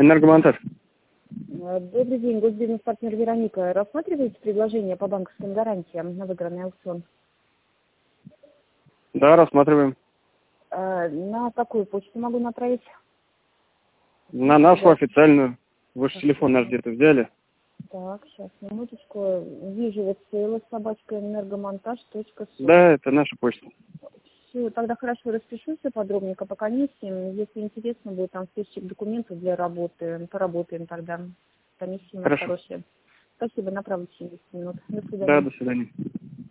Энергомонтаж. Добрый день, госбизнес-партнер Вероника. Рассматриваете предложение по банковским гарантиям на выигранный аукцион? Да, рассматриваем. На какую почту могу направить? На нашу официальную. Вы же телефон наш где-то взяли. Так, сейчас, минуточку. Вижу вот ссылка@энергомонтаж.су. Да, это наша почта. Все, тогда хорошо, распишу все подробненько по комиссиям. Если интересно будет, там списочек документов для работы. Поработаем тогда. Комиссии у нас Хорошо. хорошие. Спасибо, направлю через 10 минут. До Да, свидания. до свидания.